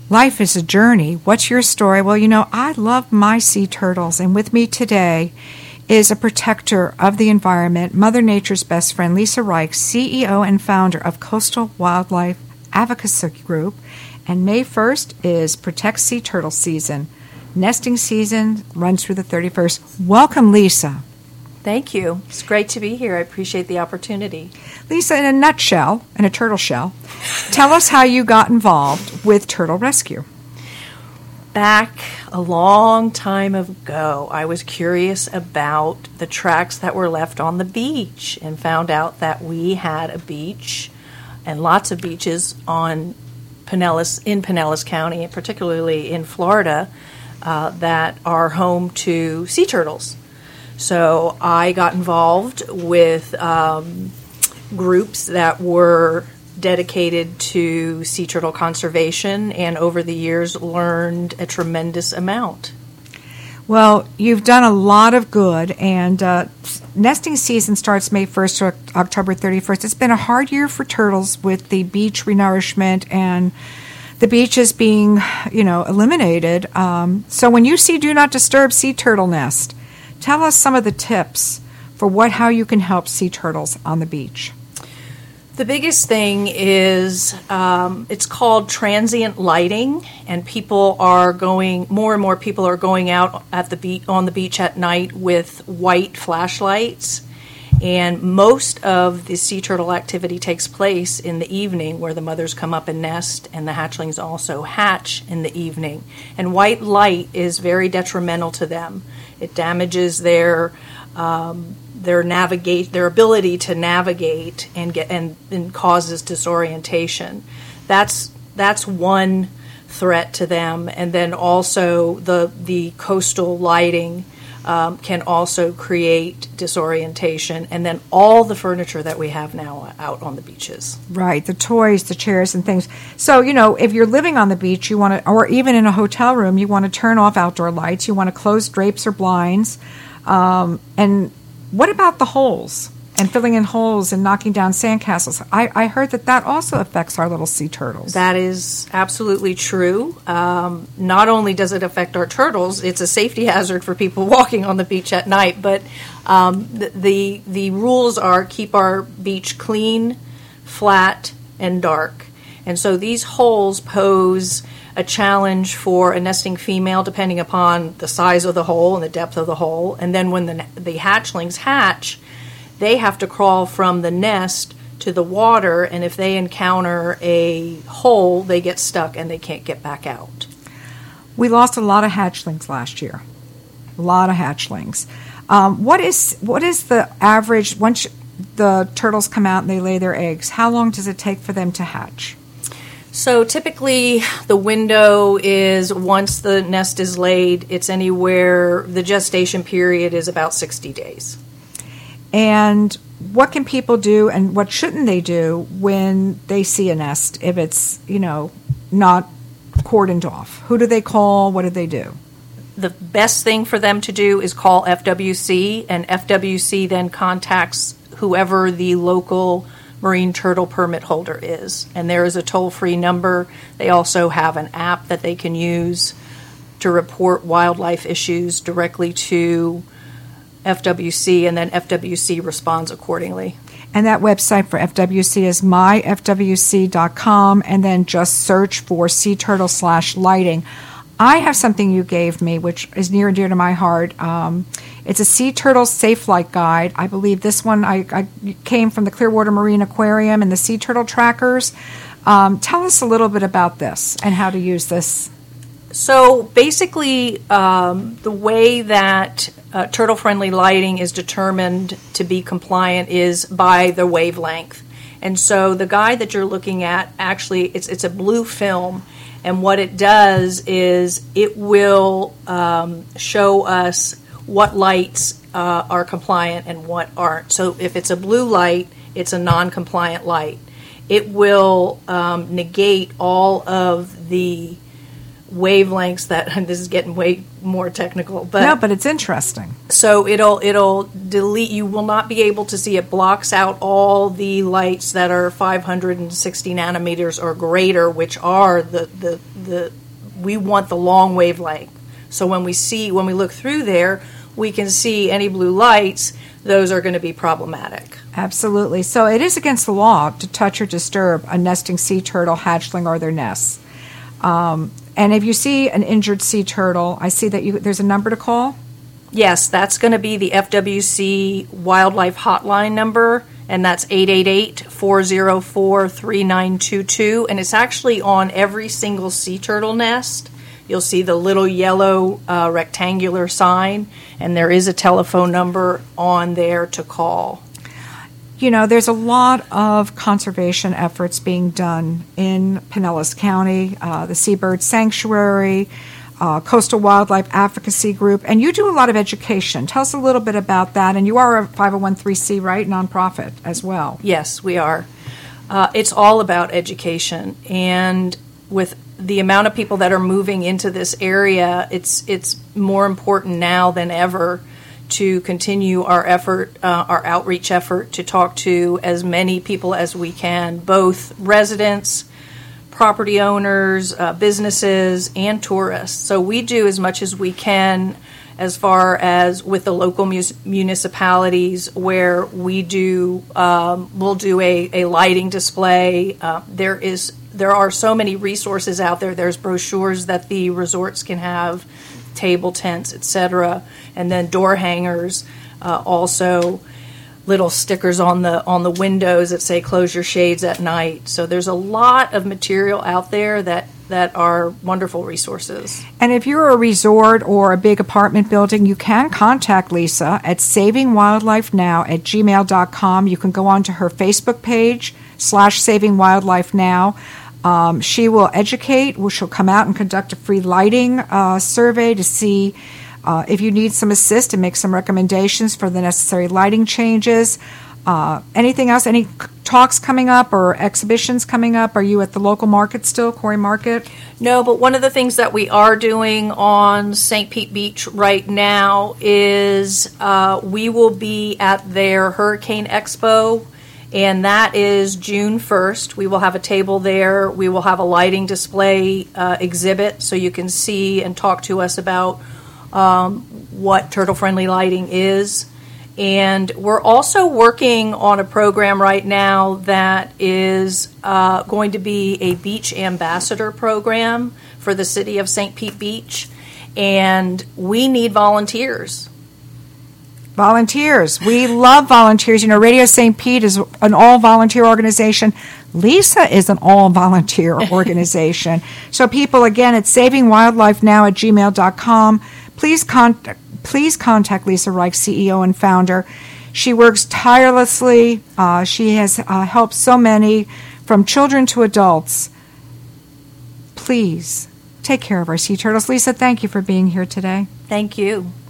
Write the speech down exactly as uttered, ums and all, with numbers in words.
Life is a journey. What's your story? Well, you know, I love my sea turtles, and with me today is a protector of the environment, Mother Nature's best friend, Lisa Reich, C E O and founder of Coastal Wildlife Advocacy Group. And May first is Protect Sea Turtle season. Nesting season runs through the thirty-first. Welcome, Lisa. Thank you. It's great to be here. I appreciate the opportunity. Lisa, in a nutshell, in a turtle shell, tell us how you got involved with turtle rescue. Back a long time ago, I was curious about the tracks that were left on the beach and found out that we had a beach and lots of beaches on Pinellas, in Pinellas County, and particularly in Florida, uh, that are home to sea turtles. So I got involved with um, groups that were dedicated to sea turtle conservation, and over the years learned a tremendous amount. Well, you've done a lot of good, and uh, nesting season starts May first to October thirty-first. It's been a hard year for turtles with the beach renourishment and the beaches being, you know, eliminated. Um, so when you see Do Not Disturb Sea Turtle Nest, tell us some of the tips for what how you can help sea turtles on the beach. The biggest thing is um, it's called transient lighting, and people are going, more and more people are going out at the beach, on the beach at night with white flashlights, and most of the sea turtle activity takes place in the evening, where the mothers come up and nest, and the hatchlings also hatch in the evening. And white light is very detrimental to them. It damages their um, their navigate their ability to navigate and get and, and causes disorientation. That's that's one threat to them. And then also the the coastal lighting um, can also create disorientation. And then all the furniture that we have now out on the beaches. Right, the toys, the chairs, and things. So, you know, if you're living on the beach, you want to, or even in a hotel room, you want to turn off outdoor lights. You want to close drapes or blinds. Um, and what about the holes and filling in holes and knocking down sandcastles? I, I heard that that also affects our little sea turtles. That is absolutely true. Um, not only does it affect our turtles, it's a safety hazard for people walking on the beach at night, but um, the, the the rules are keep our beach clean, flat, and dark. And so these holes pose a challenge for a nesting female depending upon the size of the hole and the depth of the hole. And then when the the hatchlings hatch, they have to crawl from the nest to the water, and if they encounter a hole, they get stuck and they can't get back out. We lost a lot of hatchlings last year. A lot of hatchlings. Um, what is what is the average, once the turtles come out and they lay their eggs, how long does it take for them to hatch? So typically the window is, once the nest is laid, it's anywhere, the gestation period is about sixty days. And what can people do and what shouldn't they do when they see a nest if it's, you know, not cordoned off? Who do they call? What do they do? The best thing for them to do is call F W C, and F W C then contacts whoever the local marine turtle permit holder is. And there is a toll-free number. They also have an app that they can use to report wildlife issues directly to F W C, and then F W C responds accordingly. And that website for F W C is my f w c dot com, and then just search for sea turtle slash lighting. I have something you gave me, which is near and dear to my heart. Um, it's a Sea Turtle Safe Flight Guide. I believe this one I, I came from the Clearwater Marine Aquarium and the Sea Turtle Trackers. Um, tell us a little bit about this and how to use this. So basically, um, the way that uh, turtle-friendly lighting is determined to be compliant is by the wavelength. And so the guide that you're looking at, actually, it's it's a blue film. And what it does is it will um, show us what lights uh, are compliant and what aren't. So if it's a blue light, it's a non-compliant light. It will um, negate all of the wavelengths that, and this is getting way more technical, but no, but it's interesting. So it'll it'll delete. You will not be able to see. It blocks out all the lights that are five hundred sixty nanometers or greater, which are the the the. We want the long wavelength. So when we see when we look through there, we can see any blue lights. Those are going to be problematic. Absolutely. So it is against the law to touch or disturb a nesting sea turtle, hatchling, or their nests. Um, and if you see an injured sea turtle, I see that you, there's a number to call? Yes, that's going to be the F W C Wildlife Hotline number, and that's eight eight eight, four oh four, three nine two two, and it's actually on every single sea turtle nest. You'll see the little yellow uh, rectangular sign, and there is a telephone number on there to call. You know, there's a lot of conservation efforts being done in Pinellas County, uh, the Seabird Sanctuary, uh, Coastal Wildlife Advocacy Group, and you do a lot of education. Tell us a little bit about that. And you are a five oh one c, right, nonprofit as well. Yes, we are. Uh, it's all about education, and with the amount of people that are moving into this area, it's it's more important now than ever to continue our effort, uh, our outreach effort, to talk to as many people as we can, both residents, property owners, uh, businesses, and tourists. So we do as much as we can as far as with the local mus- municipalities where we do, um, we'll do a, a lighting display. Uh, there is there are so many resources out there. There's brochures that the resorts can have, table tents, et cetera, and then door hangers, uh, also little stickers on the on the windows that say "Close your shades at night." So there's a lot of material out there that that are wonderful resources. And if you're a resort or a big apartment building, you can contact Lisa at saving wildlife now at gmail dot com. You can go onto her Facebook page slash saving wildlife now. Um, she will educate. She'll come out and conduct a free lighting uh, survey to see uh, if you need some assist and make some recommendations for the necessary lighting changes. Uh, anything else? Any talks coming up or exhibitions coming up? Are you at the local market still, Corey Market? No, but one of the things that we are doing on Saint Pete Beach right now is uh, we will be at their Hurricane Expo, and that is June first. We will have a table there. We will have a lighting display uh, exhibit so you can see and talk to us about um, what turtle-friendly lighting is. And we're also working on a program right now that is uh, going to be a beach ambassador program for the city of Saint Pete Beach, and we need volunteers. Volunteers. We love volunteers. You know, Radio Saint Pete is an all-volunteer organization. Lisa is an all-volunteer organization. So people, again, it's saving wildlife now at gmail dot com. Please contact Please contact Lisa Reich, C E O and founder. She works tirelessly. Uh, she has uh, helped so many, from children to adults. Please take care of our sea turtles. Lisa, thank you for being here today. Thank you.